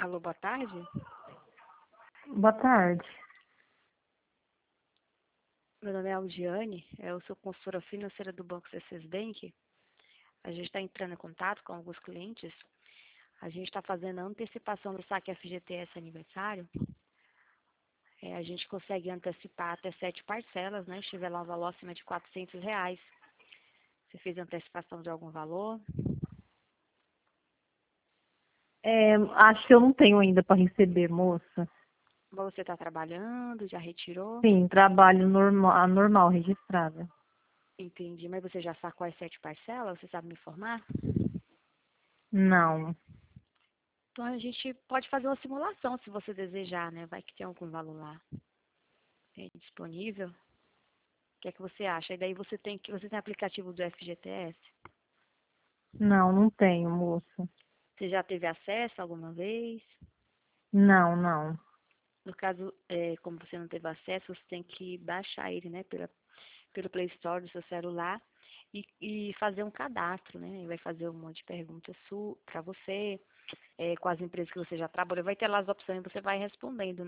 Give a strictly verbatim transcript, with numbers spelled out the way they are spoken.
Alô, boa tarde. Boa tarde. Meu nome é Aldiane, eu sou consultora financeira do Banco C S Bank. A gente está entrando em contato com alguns clientes. A gente está fazendo a antecipação do saque F G T S aniversário. É, a gente consegue antecipar até sete parcelas, né? Se tiver lá um valor acima de quatrocentos reais. Você fez antecipação de algum valor? É, acho que eu não tenho ainda para receber, moça. Ou você está trabalhando, já retirou? Sim, trabalho normal, normal registrada. Entendi, mas você já sacou as sete parcelas? Você sabe me informar? Não. Então a gente pode fazer uma simulação se você desejar, né? Vai que tem algum valor lá é, disponível. O que é que você acha? E daí você tem que você tem aplicativo do F G T S? Não, não tenho, moça. Você já teve acesso alguma vez? Não, não. No caso, é, como você não teve acesso, você tem que baixar ele, né, pela, pelo Play Store do seu celular e, e fazer um cadastro, né? Ele vai fazer um monte de perguntas para você, é, com as empresas que você já trabalhou. Vai ter lá as opções e você vai respondendo, né?